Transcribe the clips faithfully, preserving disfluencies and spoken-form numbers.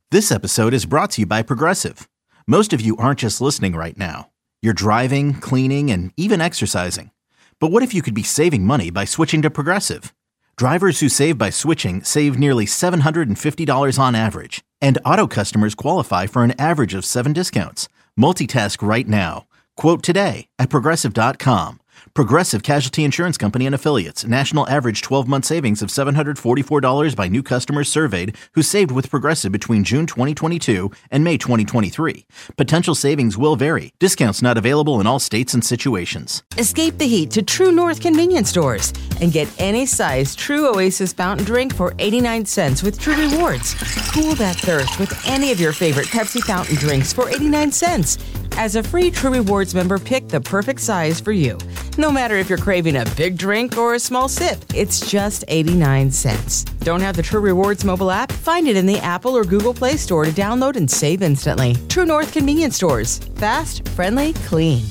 This episode is brought to you by Progressive. Most of you aren't just listening right now. You're driving, cleaning, and even exercising. But what if you could be saving money by switching to Progressive? Drivers who save by switching save nearly seven hundred fifty dollars on average. And auto customers qualify for an average of seven discounts. Multitask right now. Quote today at Progressive dot com. Progressive Casualty Insurance Company and Affiliates. National average twelve-month savings of seven hundred forty-four dollars by new customers surveyed who saved with Progressive between June twenty twenty-two and May twenty twenty-three. Potential savings will vary. Discounts not available in all states and situations. Escape the heat to True North convenience stores and get any size True Oasis fountain drink for eighty-nine cents with True Rewards. Cool that thirst with any of your favorite Pepsi fountain drinks for eighty-nine cents. As a free True Rewards member, pick the perfect size for you. No matter if you're craving a big drink or a small sip, it's just eighty-nine cents. Don't have the True Rewards mobile app? Find it in the Apple or Google Play Store to download and save instantly. True North convenience stores. Fast, friendly, clean.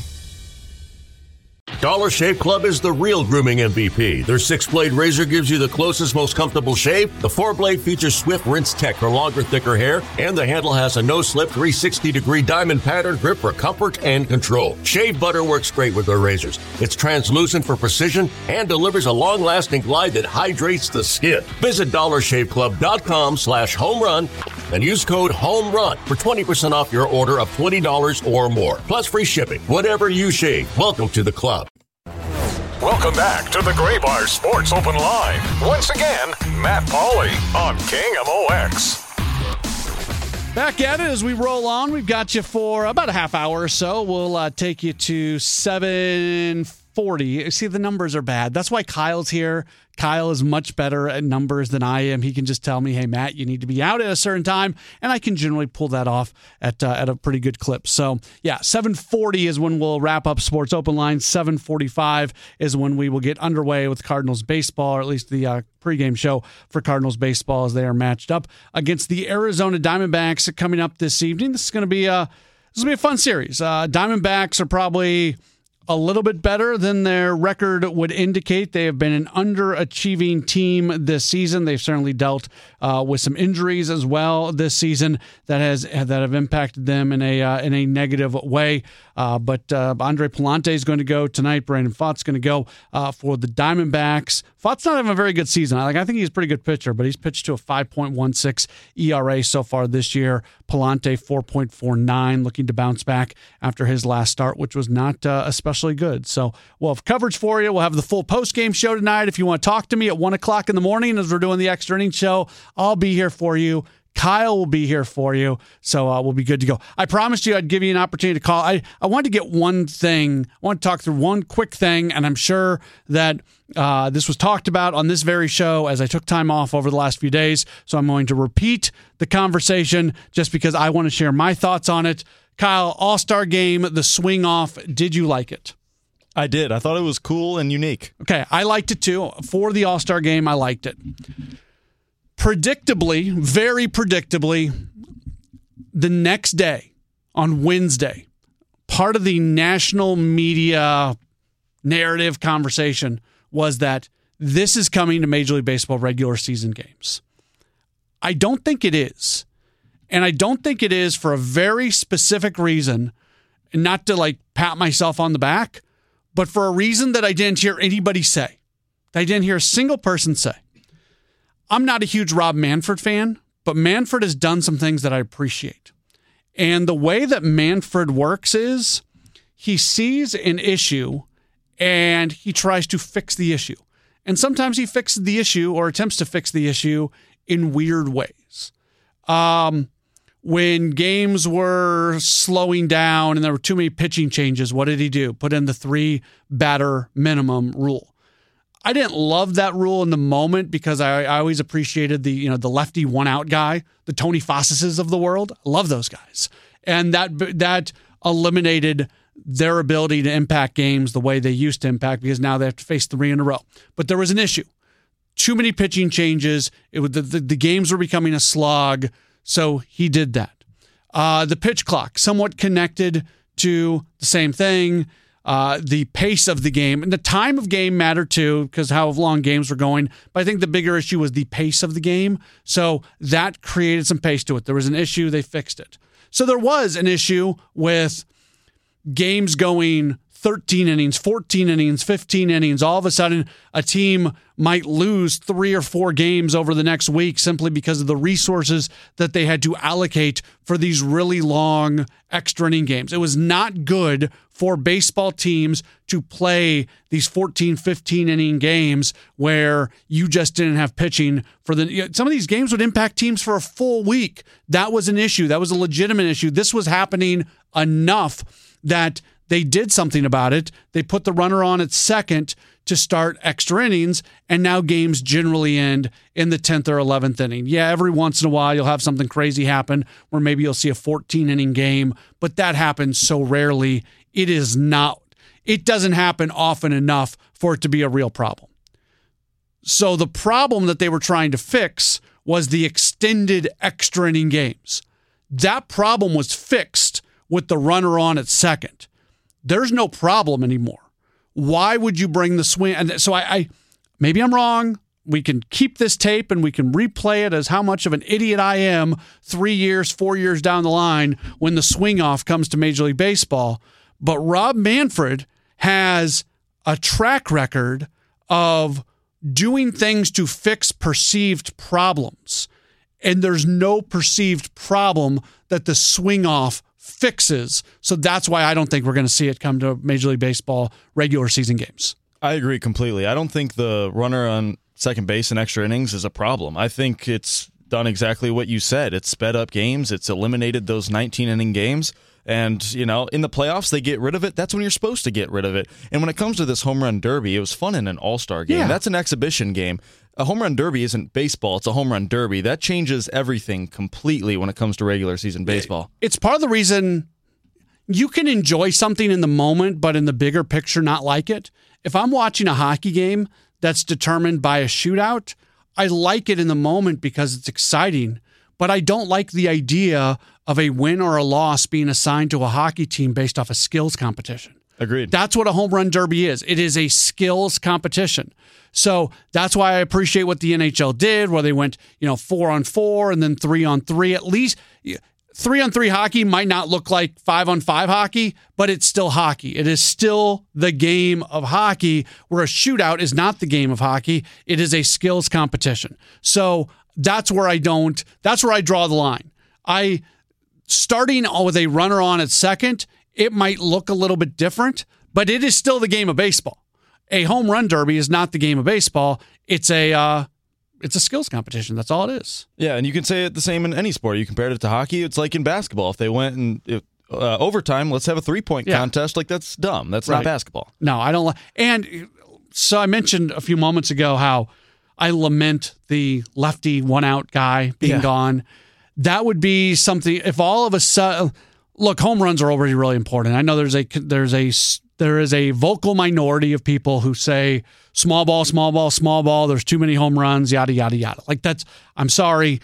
Dollar Shave Club is the real grooming M V P. Their six-blade razor gives you the closest, most comfortable shave. The four-blade features Swift Rinse Tech for longer, thicker hair. And the handle has a no-slip three hundred sixty degree diamond pattern grip for comfort and control. Shave butter works great with their razors. It's translucent for precision and delivers a long-lasting glide that hydrates the skin. Visit dollar shave club dot com slash home run and use code HOMERUN for twenty percent off your order of twenty dollars or more. Plus free shipping. Whatever you shave, welcome to the club. Welcome back to the Gray Bar Sports Open Line. Once again, Matt Pauley on King M O X. Back at it as we roll on. We've got you for about a half hour or so. We'll uh, take you to seven forty. See, the numbers are bad. That's why Kyle's here. Kyle is much better at numbers than I am. He can just tell me, hey, Matt, you need to be out at a certain time, and I can generally pull that off at uh, at a pretty good clip. So, yeah, seven forty is when we'll wrap up Sports Open Line. seven forty-five is when we will get underway with Cardinals baseball, or at least the uh, pregame show for Cardinals baseball as they are matched up against the Arizona Diamondbacks coming up this evening. This is going to be a, this will be a fun series. Uh, Diamondbacks are probably a little bit better than their record would indicate. They have been an underachieving team this season. They've certainly dealt uh, with some injuries as well this season that has that have impacted them in a uh, in a negative way. Uh, but uh, Andre Pallante is going to go tonight. Brandon Pfaadt's going to go uh, for the Diamondbacks. Pfaadt's not having a very good season. Like I think he's a pretty good pitcher, but he's pitched to a five point one six E R A so far this year. Pallante four point four nine, looking to bounce back after his last start, which was not uh, especially good. So we'll have coverage for you. We'll have the full post-game show tonight. If you want to talk to me at one o'clock in the morning as we're doing the extra innings show, I'll be here for you. Kyle will be here for you, so uh, we'll be good to go. I promised you I'd give you an opportunity to call. I, I wanted to get one thing. I want to talk through one quick thing, and I'm sure that uh, this was talked about on this very show as I took time off over the last few days, so I'm going to repeat the conversation just because I want to share my thoughts on it. Kyle, All-Star Game, the swing off, did you like it? I did. I thought it was cool and unique. Okay, I liked it too. For the All-Star Game, I liked it. Predictably, very predictably, the next day, on Wednesday, part of the national media narrative conversation was that this is coming to Major League Baseball regular season games. I don't think it is. And I don't think it is for a very specific reason, not to like pat myself on the back, but for a reason that I didn't hear anybody say. I didn't hear a single person say. I'm not a huge Rob Manfred fan, but Manfred has done some things that I appreciate. And the way that Manfred works is he sees an issue and he tries to fix the issue. And sometimes he fixes the issue or attempts to fix the issue in weird ways. Um, when games were slowing down and there were too many pitching changes, what did he do? Put in the three batter minimum rule. I didn't love that rule in the moment because I, I always appreciated the, you know, the lefty one out guy, the Tony Fosses of the world. I love those guys. And that that eliminated their ability to impact games the way they used to impact because now they have to face three in a row. But there was an issue. Too many pitching changes. It was the, the, the games were becoming a slog. So he did that. Uh, the pitch clock, somewhat connected to the same thing. Uh, the pace of the game and the time of game mattered too, because how long games were going. But I think the bigger issue was the pace of the game. So that created some pace to it. There was an issue, they fixed it. So there was an issue with games going thirteen innings, fourteen innings, fifteen innings. All of a sudden, a team might lose three or four games over the next week simply because of the resources that they had to allocate for these really long extra inning games. It was not good for baseball teams to play these fourteen, fifteen inning games where you just didn't have pitching for the. Some of these games would impact teams for a full week. That was an issue. That was a legitimate issue. This was happening enough that they did something about it. They put the runner on at second to start extra innings, and now games generally end in the tenth or eleventh inning. Yeah, every once in a while you'll have something crazy happen where maybe you'll see a fourteen-inning game, but that happens so rarely. It is not. It doesn't happen often enough for it to be a real problem. So the problem that they were trying to fix was the extended extra inning games. That problem was fixed with the runner on at second. There's no problem anymore. Why would you bring the swing? And so I, I, maybe I'm wrong. We can keep this tape and we can replay it as how much of an idiot I am three years, four years down the line when the swing off comes to Major League Baseball. But Rob Manfred has a track record of doing things to fix perceived problems. And there's no perceived problem that the swing off fixes. So that's why I don't think we're going to see it come to Major League Baseball regular season games. I agree completely. I don't think the runner on second base in extra innings is a problem. I think it's done exactly what you said. It's sped up games. It's eliminated those nineteen-inning games. And, you know, in the playoffs, they get rid of it. That's when you're supposed to get rid of it. And when it comes to this home run derby, it was fun in an all-star game. Yeah. That's an exhibition game. A home run derby isn't baseball. It's a home run derby. That changes everything completely when it comes to regular season baseball. It's part of the reason you can enjoy something in the moment, but in the bigger picture, not like it. If I'm watching a hockey game that's determined by a shootout, I like it in the moment because it's exciting, but I don't like the idea of a win or a loss being assigned to a hockey team based off a skills competition. Agreed. That's what a home run derby is. It is a skills competition. So that's why I appreciate what the N H L did, where they went, you know, four on four and then three on three. At least three on three hockey might not look like five on five hockey, but it's still hockey. It is still the game of hockey, where a shootout is not the game of hockey. It is a skills competition. So that's where I don't, that's where I draw the line. I, starting with a runner on at second, it might look a little bit different, but it is still the game of baseball. A home run derby is not the game of baseball. It's a uh, it's a skills competition. That's all it is. Yeah, and you can say it the same in any sport. You compared it to hockey. It's like in basketball. If they went and if, uh, overtime, let's have a three-point Yeah. contest. Like, that's dumb. That's Right. not basketball. No, I don't like. And so I mentioned a few moments ago how I lament the lefty one-out guy being Yeah. gone. That would be something. If all of a sudden, look, home runs are already really important. I know there's a there's a there is a vocal minority of people who say small ball, small ball, small ball. There's too many home runs, yada yada yada. Like that's. I'm sorry.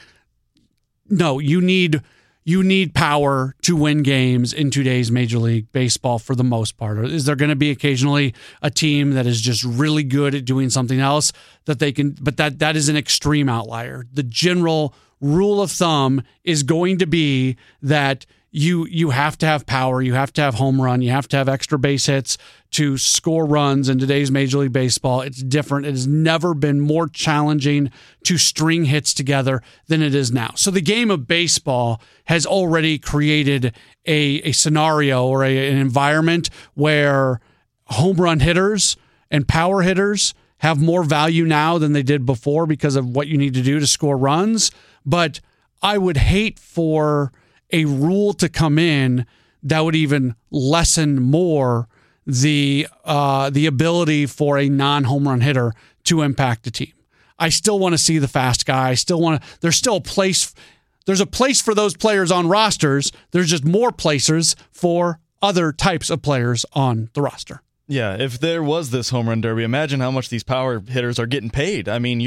No, you need you need power to win games in today's Major League Baseball for the most part. Or is there going to be occasionally a team that is just really good at doing something else that they can? But that that is an extreme outlier. The general rule of thumb is going to be that you you have to have power, you have to have home run, you have to have extra base hits to score runs in today's Major League Baseball. It's different. It has never been more challenging to string hits together than it is now. So the game of baseball has already created a, a scenario or a, an environment where home run hitters and power hitters have more value now than they did before because of what you need to do to score runs. But I would hate for a rule to come in that would even lessen more the uh, the ability for a non-home run hitter to impact a team. I still want to see the fast guy. I still want to. There's still a place. There's a place for those players on rosters. There's just more places for other types of players on the roster. Yeah, if there was this home run derby, imagine how much these power hitters are getting paid. I mean, you're, Yeah.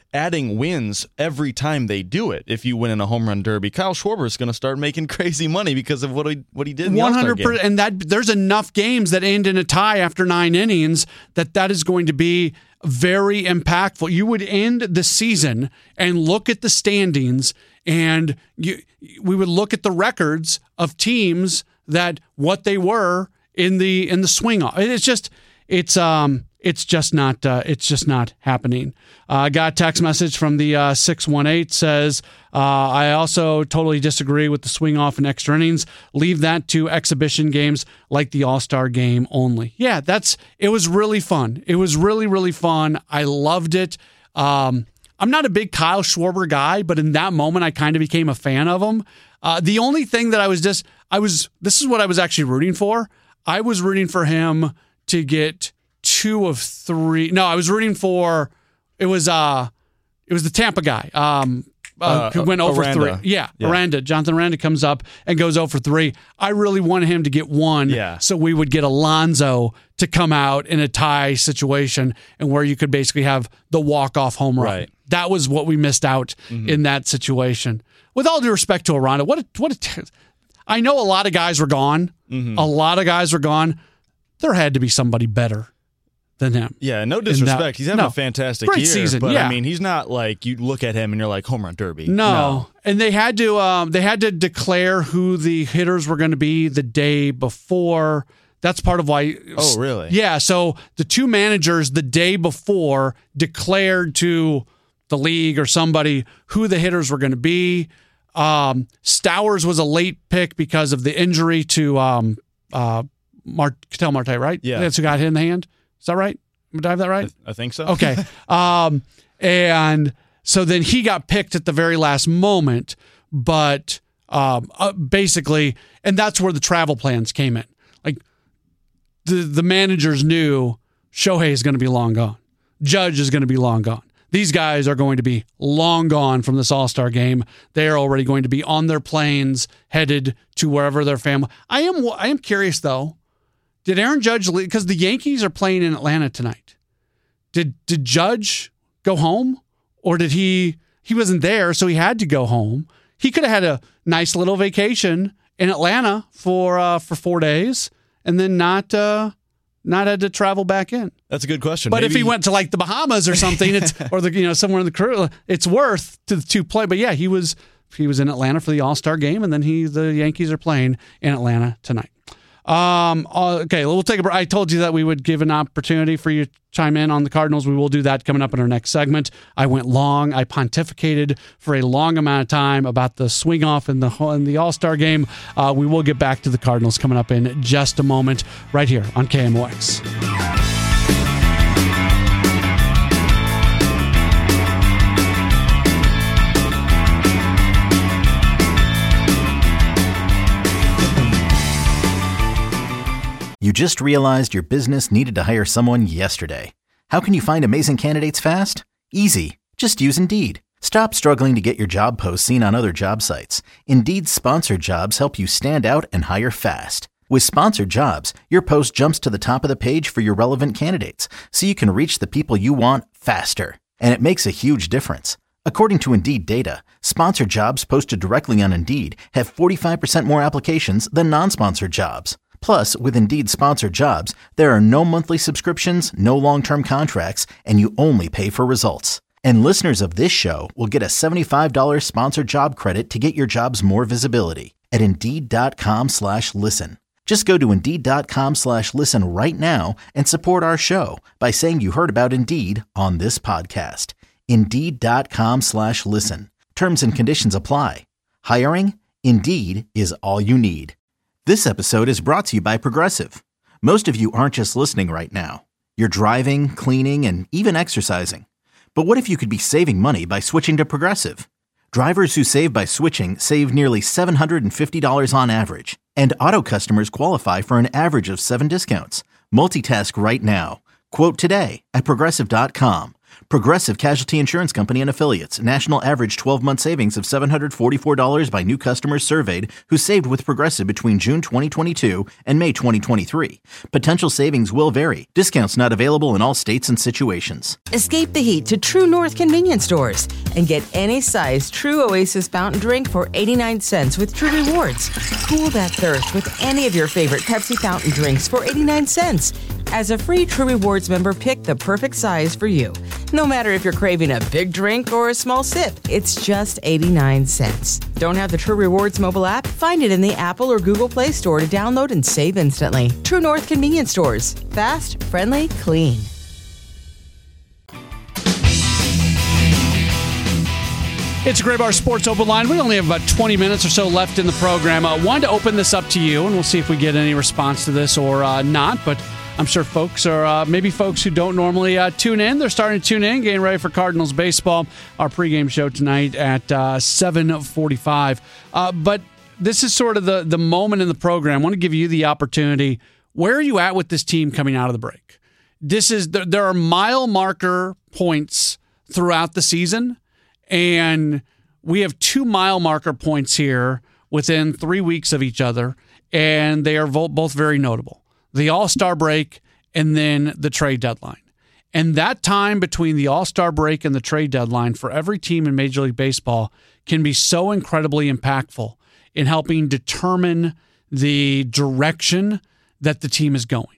adding wins every time they do it. If you win in a home run derby, Kyle Schwarber is going to start making crazy money because of what he what he did in the All-Star game. And that there's enough games that end in a tie after nine innings that that is going to be very impactful. You would end the season and look at the standings, and you, we would look at the records of teams that what they were in the in the swing off. It's just it's um. It's just not. Uh, it's just not happening. I uh, got a text message from the uh, six one eight says, uh, I also totally disagree with the swing off and extra innings. Leave that to exhibition games like the All-Star game only. Yeah, that's. It was really fun. It was really really fun. I loved it. Um, I'm not a big Kyle Schwarber guy, but in that moment, I kind of became a fan of him. Uh, the only thing that I was just, I was. This is what I was actually rooting for. I was rooting for him to get two of three. No, I was rooting for. It was uh, it was the Tampa guy. Um, uh, uh, who went over three. Yeah, yeah, Aranda. Jonathan Aranda comes up and goes over three. I really wanted him to get one, yeah. so we would get Alonso to come out in a tie situation, and where you could basically have the walk off home run. Right. That was what we missed out mm-hmm. in that situation. With all due respect to Aranda, what a, what a t- I know a lot of guys were gone. Mm-hmm. A lot of guys were gone. There had to be somebody better than him. Yeah, no disrespect. That, he's having no, a fantastic great year. season, but yeah. I mean, he's not like you look at him and you're like home run derby. No. no. And they had to um, they had to declare who the hitters were going to be the day before. That's part of why. Oh, really? Yeah. So the two managers the day before declared to the league or somebody who the hitters were going to be. Um, Stowers was a late pick because of the injury to um, uh, Mart- Ketel Marte, right? Yeah. That's who got hit in the hand. Is that right? Did I have that right? I, th- I think so. Okay. um, and so then he got picked at the very last moment, but um, uh, basically, and that's where the travel plans came in. Like the the managers knew Shohei is going to be long gone. Judge is going to be long gone. These guys are going to be long gone from this All-Star game. They are already going to be on their planes headed to wherever their family. I am I am curious though. Did Aaron Judge leave? Because the Yankees are playing in Atlanta tonight. Did did Judge go home? Or did he, he wasn't there, so he had to go home. He could have had a nice little vacation in Atlanta for uh, for four days and then not uh, not had to travel back in. That's a good question. But Maybe... if he went to like the Bahamas or something, it's or the you know somewhere in the Caribbean, it's worth to to play. But yeah, he was he was in Atlanta for the All-Star game, and then he the Yankees are playing in Atlanta tonight. Um, okay, we'll take a break. I told you that we would give an opportunity for you to chime in on the Cardinals. We will do that coming up in our next segment. I went long. I pontificated for a long amount of time about the swing off in the in the All-Star game. Uh, we will get back to the Cardinals coming up in just a moment right here on K M O X. You just realized your business needed to hire someone yesterday. How can you find amazing candidates fast? Easy. Just use Indeed. Stop struggling to get your job posts seen on other job sites. Indeed's sponsored jobs help you stand out and hire fast. With sponsored jobs, your post jumps to the top of the page for your relevant candidates, so you can reach the people you want faster. And it makes a huge difference. According to Indeed data, sponsored jobs posted directly on Indeed have forty-five percent more applications than non-sponsored jobs. Plus, with Indeed sponsored jobs, there are no monthly subscriptions, no long-term contracts, and you only pay for results. And listeners of this show will get a seventy-five dollars sponsored job credit to get your jobs more visibility at Indeed.com slash listen. Just go to Indeed.com slash listen right now and support our show by saying you heard about Indeed on this podcast. Indeed.com slash listen. Terms and conditions apply. Hiring? Indeed is all you need. This episode is brought to you by Progressive. Most of you aren't just listening right now. You're driving, cleaning, and even exercising. But what if you could be saving money by switching to Progressive? Drivers who save by switching save nearly seven hundred fifty dollars on average. And auto customers qualify for an average of seven discounts. Multitask right now. Quote today at Progressive dot com. Progressive Casualty Insurance Company and Affiliates. National average twelve-month savings of seven hundred forty-four dollars by new customers surveyed who saved with Progressive between June twenty twenty-two and May twenty twenty-three. Potential savings will vary. Discounts not available in all states and situations. Escape the heat to True North convenience stores and get any size True Oasis fountain drink for eighty-nine cents with True Rewards. Cool that thirst with any of your favorite Pepsi fountain drinks for eighty-nine cents. As a free True Rewards member, pick the perfect size for you. No matter if you're craving a big drink or a small sip, it's just eighty-nine cents. Don't have the True Rewards mobile app? Find it in the Apple or Google Play Store to download and save instantly. True North convenience stores. Fast, friendly, clean. It's a Graybar Sports Open Line. We only have about twenty minutes or so left in the program. I uh, wanted to open this up to you, and we'll see if we get any response to this or uh, not. But I'm sure folks are, uh, maybe folks who don't normally uh, tune in, they're starting to tune in, getting ready for Cardinals baseball. Our pregame show tonight at uh, seven forty-five. Uh, but this is sort of the, the moment in the program. I want to give you the opportunity. Where are you at with this team coming out of the break? This is there, there are mile marker points throughout the season. And we have two mile marker points here within three weeks of each other, and they are both very notable. The All-Star break and then the trade deadline. And that time between the All-Star break and the trade deadline for every team in Major League Baseball can be so incredibly impactful in helping determine the direction that the team is going.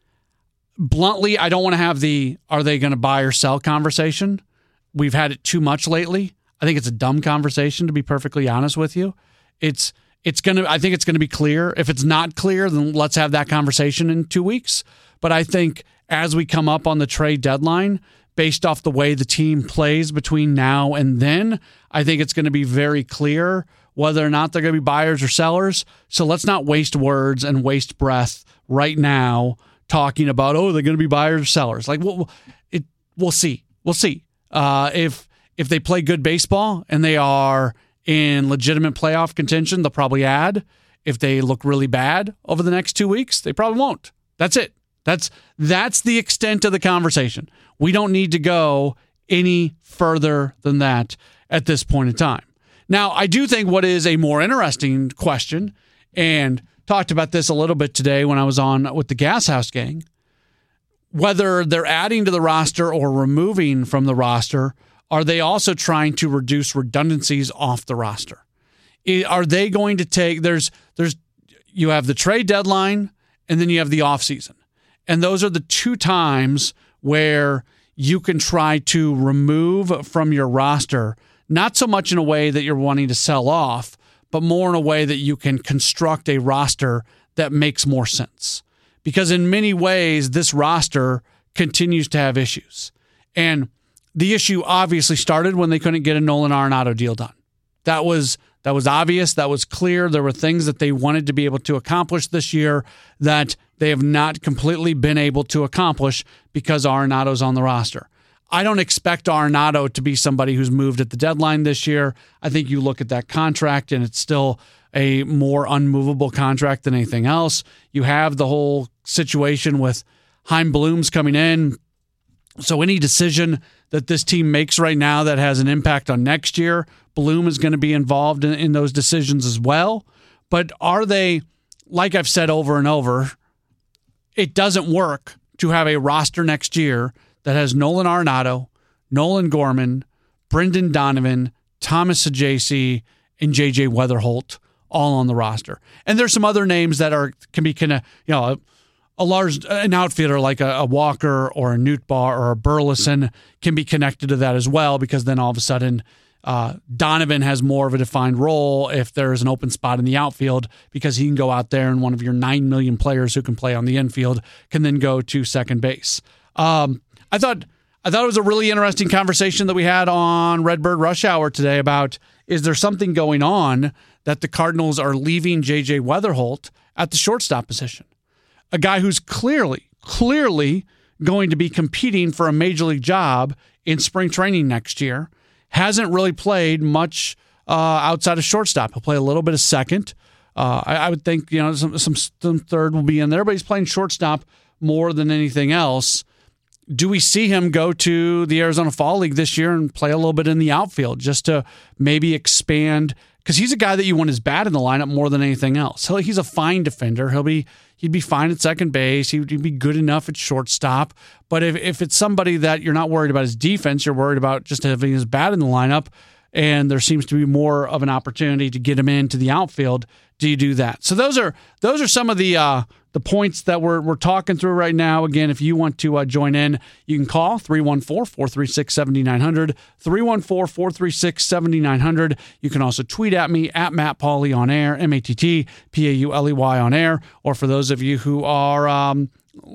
Bluntly, I don't want to have the are they going to buy or sell conversation. We've had it too much lately. I think it's a dumb conversation, to be perfectly honest with you. It's it's gonna. I think it's going to be clear. If it's not clear, then let's have that conversation in two weeks. But I think as we come up on the trade deadline, based off the way the team plays between now and then, I think it's going to be very clear whether or not they're going to be buyers or sellers. So let's not waste words and waste breath right now talking about, oh, they're going to be buyers or sellers. Like, we'll, it, we'll see. We'll see. Uh, if if they play good baseball and they are in legitimate playoff contention, they'll probably add. If they look really bad over the next two weeks, they probably won't. That's it. That's that's the extent of the conversation. We don't need to go any further than that at this point in time. Now, I do think what is a more interesting question, and talked about this a little bit today when I was on with the Gas House Gang, whether they're adding to the roster or removing from the roster, are they also trying to reduce redundancies off the roster? Are they going to take, there's, there's, you have the trade deadline and then you have the offseason. And those are the two times where you can try to remove from your roster, not so much in a way that you're wanting to sell off, but more in a way that you can construct a roster that makes more sense. Because in many ways, this roster continues to have issues. And the issue obviously started when they couldn't get a Nolan Arenado deal done. That was that was obvious. That was clear. There were things that they wanted to be able to accomplish this year that they have not completely been able to accomplish because Arenado's on the roster. I don't expect Arenado to be somebody who's moved at the deadline this year. I think you look at that contract and it's still a more unmovable contract than anything else. You have the whole situation with Chaim Bloom's coming in. So any decision that this team makes right now that has an impact on next year, Bloom is going to be involved in, in those decisions as well. But are they, like I've said over and over, it doesn't work to have a roster next year that has Nolan Arenado, Nolan Gorman, Brendan Donovan, Thomas Saggese, and J J Weatherholt all on the roster. And there's some other names that are can be kind of, you know, a, a large an outfielder like a, a Walker or a Nootbaar or a Burleson can be connected to that as well, because then all of a sudden uh, Donovan has more of a defined role if there's an open spot in the outfield, because he can go out there and one of your nine million players who can play on the infield can then go to second base. Um, I thought I thought it was a really interesting conversation that we had on Redbird Rush Hour today about, is there something going on that the Cardinals are leaving J J Weatherholt at the shortstop position? A guy who's clearly, clearly going to be competing for a major league job in spring training next year, hasn't really played much uh, outside of shortstop. He'll play a little bit of second. Uh, I, I would think, you know, some, some, some third will be in there, but he's playing shortstop more than anything else. do we see him go to the Arizona Fall League this year and play a little bit in the outfield just to maybe expand? Because he's a guy that you want his bat in the lineup more than anything else. He'll, he's a fine defender. He'll be he'd be fine at second base. He'd, he'd be good enough at shortstop. But if if it's somebody that you're not worried about his defense, you're worried about just having his bat in the lineup, and there seems to be more of an opportunity to get him into the outfield, do you do that? So those are those are some of the uh, the points that we're we're talking through right now. Again, if you want to uh, join in, you can call three one four, four three six, seven nine zero zero, three one four, four three six, seven nine zero zero. You can also tweet at me, at Matt Pauley on air, M A T T P A U L E Y on air. Or for those of you who are um,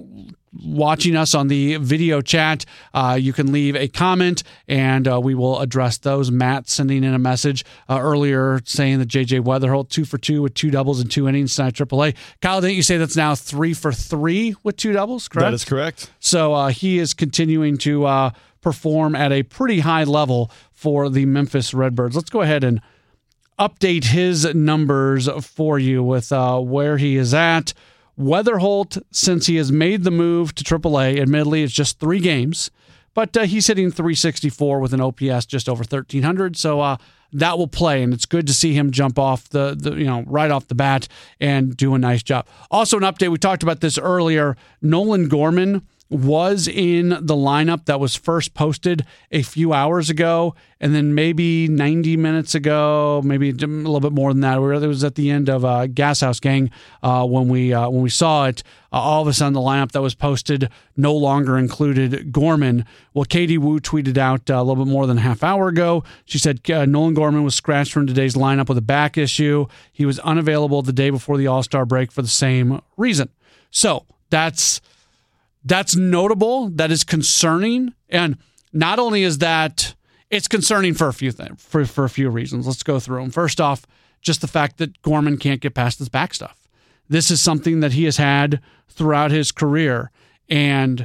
watching us on the video chat, uh, you can leave a comment and uh, we will address those. Matt sending in a message uh, earlier saying that J J Weatherholt two for two with two doubles and two innings tonight, triple A. Kyle, didn't you say that's now three for three with two doubles, correct? That is correct. So uh, he is continuing to uh, perform at a pretty high level for the Memphis Redbirds. Let's go ahead and update his numbers for you with uh, where he is at. Weatherholt, since he has made the move to triple A, admittedly it's just three games, but uh, he's hitting three sixty-four with an O P S just over thirteen hundred, so uh, that will play, and it's good to see him jump off the, the you know right off the bat and do a nice job. Also an update, we talked about this earlier, Nolan Gorman was in the lineup that was first posted a few hours ago, and then maybe ninety minutes ago, maybe a little bit more than that. It was at the end of uh, Gas House Gang uh, when we uh, when we saw it. Uh, all of a sudden, the lineup that was posted no longer included Gorman. Well, Katie Wu tweeted out uh, a little bit more than a half hour ago. She said uh, Nolan Gorman was scratched from today's lineup with a back issue. He was unavailable the day before the All-Star break for the same reason. So that's That's notable. That is concerning. And not only is that, it's concerning for a few things, for, for a few reasons. Let's go through them. First off, just the fact that Gorman can't get past his back stuff. This is something that he has had throughout his career. And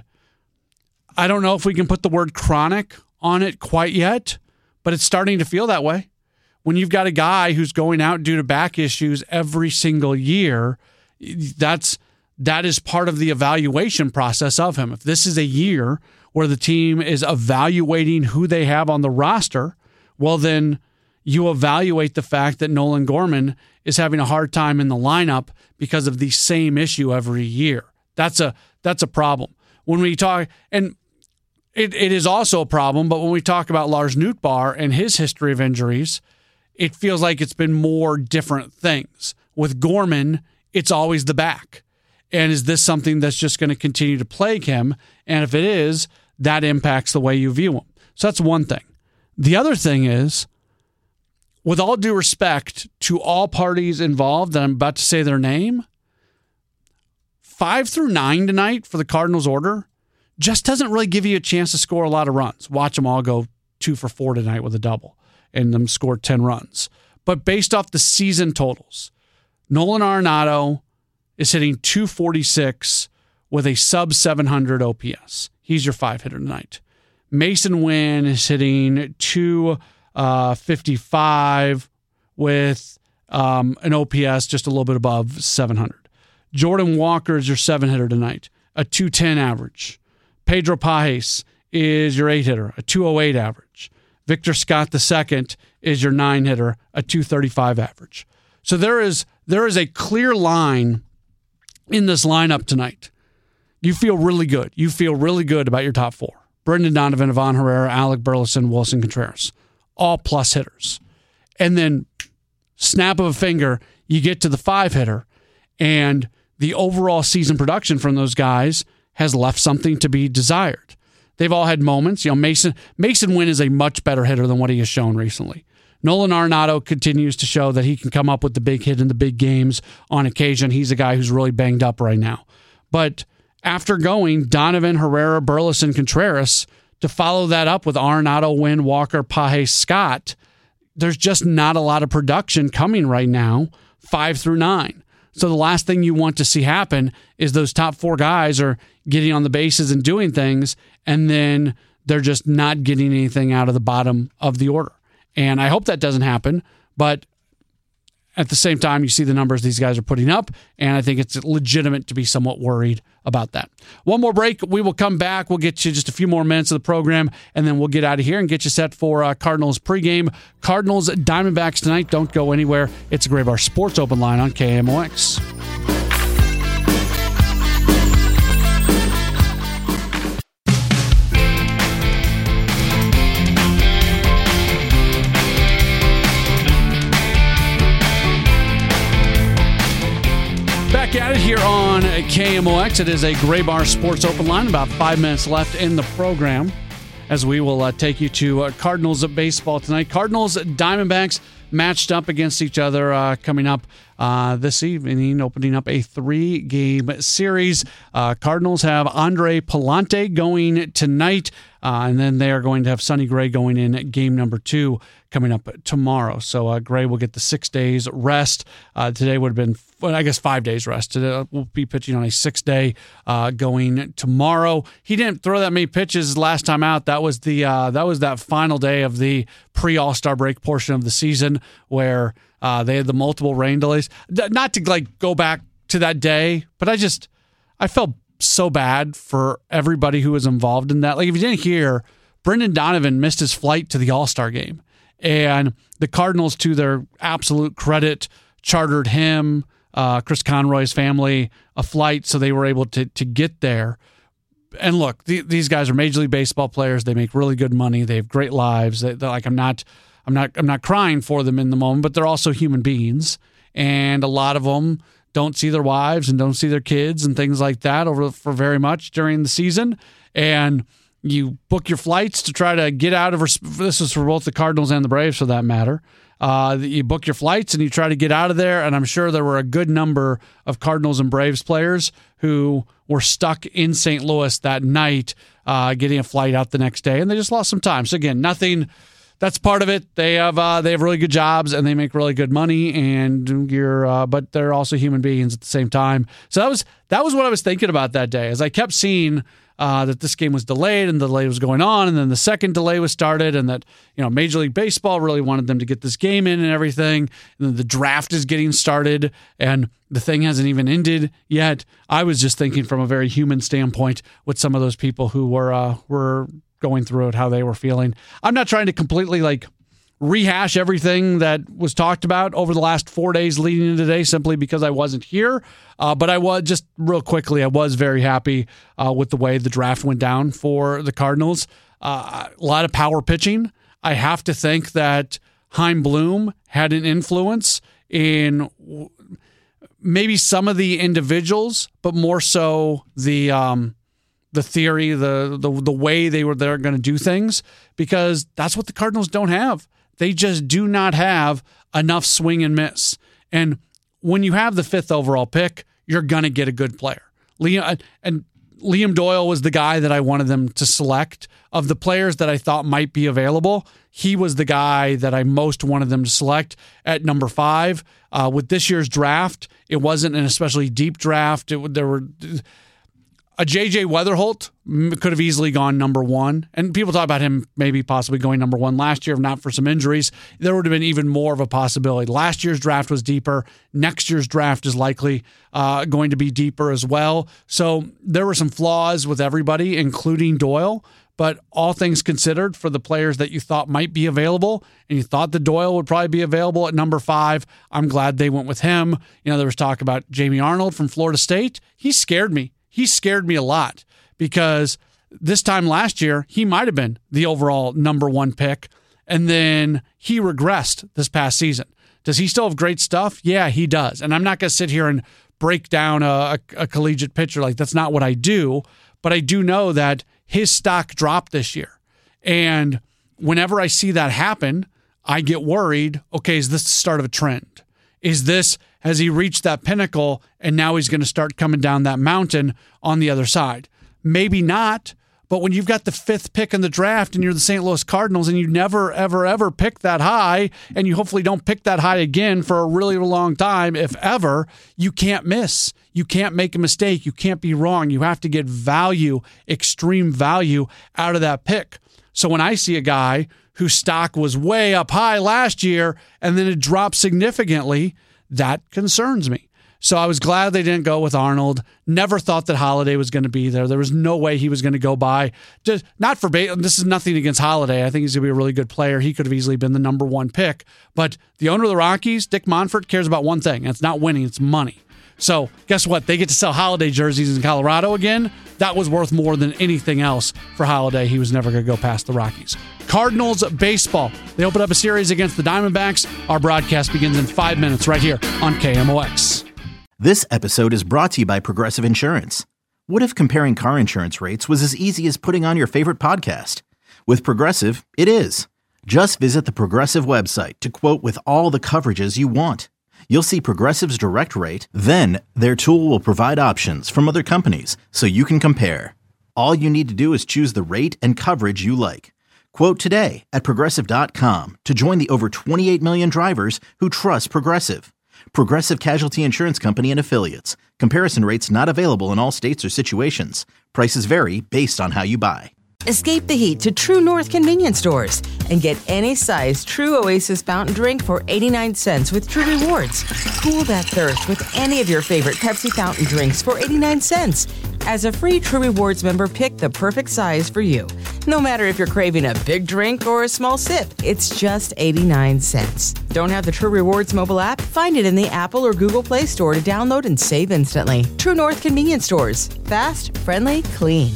I don't know if we can put the word chronic on it quite yet, but it's starting to feel that way. When you've got a guy who's going out due to back issues every single year, that's That is part of the evaluation process of him. If this is a year where the team is evaluating who they have on the roster, well, then you evaluate the fact that Nolan Gorman is having a hard time in the lineup because of the same issue every year. That's a that's a problem. When we talk, and it, it is also a problem, but when we talk about Lars Nootbaar and his history of injuries, it feels like it's been more different things. With Gorman, it's always the back. And is this something that's just going to continue to plague him? And if it is, that impacts the way you view him. So that's one thing. The other thing is, with all due respect to all parties involved, that I'm about to say their name, five through nine tonight for the Cardinals order just doesn't really give you a chance to score a lot of runs. Watch them all go two for four tonight with a double and them score ten runs. But based off the season totals, Nolan Arenado is hitting two forty-six with a sub seven hundred O P S. He's your five hitter tonight. Mason Wynn is hitting two fifty-five with um, an O P S just a little bit above seven hundred. Jordan Walker is your seven hitter tonight, a two ten average. Pedro Pajes is your eight hitter, a two oh eight average. Victor Scott the second is your nine hitter, a two thirty-five average. So there is there is a clear line in this lineup tonight. You feel really good. You feel really good about your top four. Brendan Donovan, Ivan Herrera, Alec Burleson, Wilson Contreras. All plus hitters. And then snap of a finger, you get to the five hitter, and the overall season production from those guys has left something to be desired. They've all had moments. You know, Mason Mason Wynn is a much better hitter than what he has shown recently. Nolan Arenado continues to show that he can come up with the big hit in the big games on occasion. He's a guy who's really banged up right now. But after going Donovan, Herrera, Burleson, Contreras, to follow that up with Arenado, Wynn, Walker, Pajes, Scott, there's just not a lot of production coming right now, five through nine. So the last thing you want to see happen is those top four guys are getting on the bases and doing things, and then they're just not getting anything out of the bottom of the order. And I hope that doesn't happen, but at the same time, you see the numbers these guys are putting up, and I think it's legitimate to be somewhat worried about that. One more break. We will come back. We'll get you just a few more minutes of the program, and then we'll get out of here and get you set for uh, Cardinals pregame. Cardinals Diamondbacks tonight. Don't go anywhere. It's a Gray Bar Sports Open Line on K M O X. Back at it here on K M O X. It is a Gray Bar Sports Open Line. About five minutes left in the program as we will uh, take you to uh, Cardinals baseball tonight. Cardinals Diamondbacks matched up against each other uh, coming up uh, this evening, opening up a three-game series. Uh, Cardinals have Andre Pallante going tonight, uh, and then they are going to have Sonny Gray going in game number two coming up tomorrow. So uh, Gray will get the six days rest. Uh, today would have been, well, I guess, five days rest. Today we'll be pitching on a six-day uh, going tomorrow. He didn't throw that many pitches last time out. That was the uh, that was that final day of the pre-All-Star break portion of the season where uh, they had the multiple rain delays. Not to like go back to that day, but I just I felt so bad for everybody who was involved in that. Like, if you didn't hear, Brendan Donovan missed his flight to the All-Star game. And the Cardinals, to their absolute credit, chartered him, uh, Chris Conroy's family, a flight so they were able to to get there. And look, the, these guys are Major League Baseball players. They make really good money. They have great lives. They, they're like I'm not, I'm not, I'm not crying for them in the moment, but they're also human beings. And a lot of them don't see their wives and don't see their kids and things like that over for very much during the season. And you book your flights to try to get out of, this is for both the Cardinals and the Braves for that matter. Uh, you book your flights and you try to get out of there. And I'm sure there were a good number of Cardinals and Braves players who were stuck in Saint Louis that night, uh, getting a flight out the next day. And they just lost some time. So again, nothing, that's part of it. They have, uh, they have really good jobs and they make really good money, and you're, uh, but they're also human beings at the same time. So that was, that was what I was thinking about that day as I kept seeing Uh, that this game was delayed and the delay was going on, and then the second delay was started, and that, you know, Major League Baseball really wanted them to get this game in and everything, and then the draft is getting started and the thing hasn't even ended yet. I was just thinking from a very human standpoint with some of those people who were uh, were going through it, how they were feeling. I'm not trying to completely like rehash everything that was talked about over the last four days leading into today simply because I wasn't here. Uh, but I was, just real quickly, I was very happy uh, with the way the draft went down for the Cardinals. Uh, a lot of power pitching. I have to think that Chaim Bloom had an influence in maybe some of the individuals, but more so the um, the theory, the the the way they were they're going to do things, because that's what the Cardinals don't have. They just do not have enough swing and miss. And when you have the fifth overall pick, you're going to get a good player. Liam, and Liam Doyle was the guy that I wanted them to select. Of the players that I thought might be available, he was the guy that I most wanted them to select at number five. Uh, with this year's draft, it wasn't an especially deep draft. It, there were... A J J Weatherholt could have easily gone number one. And people talk about him maybe possibly going number one last year, if not for some injuries. There would have been even more of a possibility. Last year's draft was deeper. Next year's draft is likely uh, going to be deeper as well. So there were some flaws with everybody, including Doyle. But all things considered, for the players that you thought might be available, and you thought the Doyle would probably be available at number five, I'm glad they went with him. You know, there was talk about Jamie Arnold from Florida State. He scared me. He scared me a lot because this time last year, he might have been the overall number one pick, and then he regressed this past season. Does he still have great stuff? Yeah, he does. And I'm not going to sit here and break down a, a, a collegiate pitcher. Like, that's not what I do. But I do know that his stock dropped this year. And whenever I see that happen, I get worried. Okay, is this the start of a trend? Is this, has he reached that pinnacle and now he's going to start coming down that mountain on the other side? Maybe not, but when you've got the fifth pick in the draft and you're the Saint Louis Cardinals and you never, ever, ever pick that high, and you hopefully don't pick that high again for a really long time, if ever, you can't miss. You can't make a mistake. You can't be wrong. You have to get value, extreme value out of that pick. So when I see a guy whose stock was way up high last year and then it dropped significantly, that concerns me. So I was glad they didn't go with Arnold. Never thought that Holiday was going to be there. There was no way he was going to go by. Just not for this is nothing against Holiday. I think he's going to be a really good player. He could have easily been the number one pick. But the owner of the Rockies, Dick Monfort, cares about one thing, and it's not winning, it's money. So guess what? They get to sell Holiday jerseys in Colorado again. That was worth more than anything else for Holiday. He was never going to go past the Rockies. Cardinals baseball. They open up a series against the Diamondbacks. Our broadcast begins in five minutes right here on K M O X. This episode is brought to you by Progressive Insurance. What if comparing car insurance rates was as easy as putting on your favorite podcast? With Progressive, it is. Just visit the Progressive website to quote with all the coverages you want. You'll see Progressive's direct rate, then their tool will provide options from other companies so you can compare. All you need to do is choose the rate and coverage you like. Quote today at Progressive dot com to join the over twenty-eight million drivers who trust Progressive. Progressive Casualty Insurance Company and Affiliates. Comparison rates not available in all states or situations. Prices vary based on how you buy. Escape the heat to True North convenience stores and get any size True Oasis fountain drink for eighty-nine cents with True Rewards. Cool that thirst with any of your favorite Pepsi fountain drinks for eighty-nine cents. As a free True Rewards member, pick the perfect size for you. No matter if you're craving a big drink or a small sip, it's just eighty-nine cents. Don't have the True Rewards mobile app? Find it in the Apple or Google Play Store to download and save instantly. True North convenience stores. Fast, friendly, clean.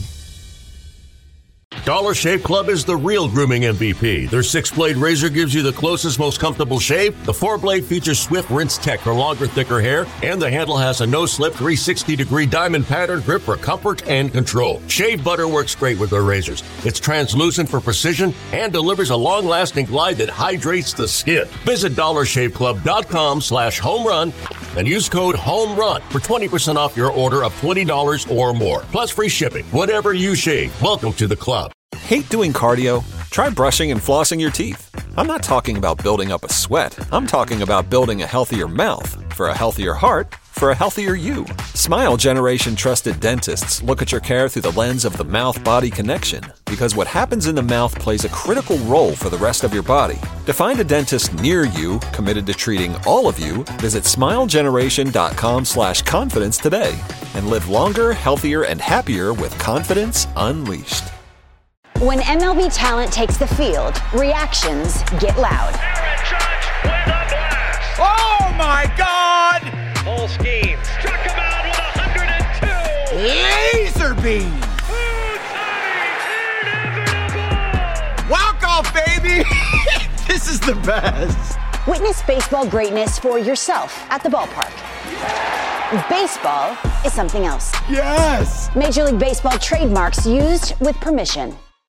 Dollar Shave Club is the real grooming M V P. Their six-blade razor gives you the closest, most comfortable shave. The four-blade features Swift Rinse Tech for longer, thicker hair, and the handle has a no-slip three hundred sixty degree diamond pattern grip for comfort and control. Shave butter works great with their razors. It's translucent for precision and delivers a long-lasting glide that hydrates the skin. Visit dollar shave club dot com slash home run and use code HOMERUN for twenty percent off your order of twenty dollars or more, plus free shipping. Whatever you shave, welcome to the club. Hate doing cardio? Try brushing and flossing your teeth. I'm not talking about building up a sweat. I'm talking about building a healthier mouth for a healthier heart for a healthier you. Smile Generation trusted dentists look at your care through the lens of the mouth-body connection, because what happens in the mouth plays a critical role for the rest of your body. To find a dentist near you committed to treating all of you, visit smile generation dot com slash confidence today and live longer, healthier, and happier with confidence unleashed. When M L B talent takes the field, reactions get loud. Aaron Judge with a blast. Oh my God! Full scheme. Struck him out with one hundred two. Laser beam. Inevitable. Walk off, baby. This is the best. Witness baseball greatness for yourself at the ballpark. Baseball is something else. Yes. Major League Baseball trademarks used with permission.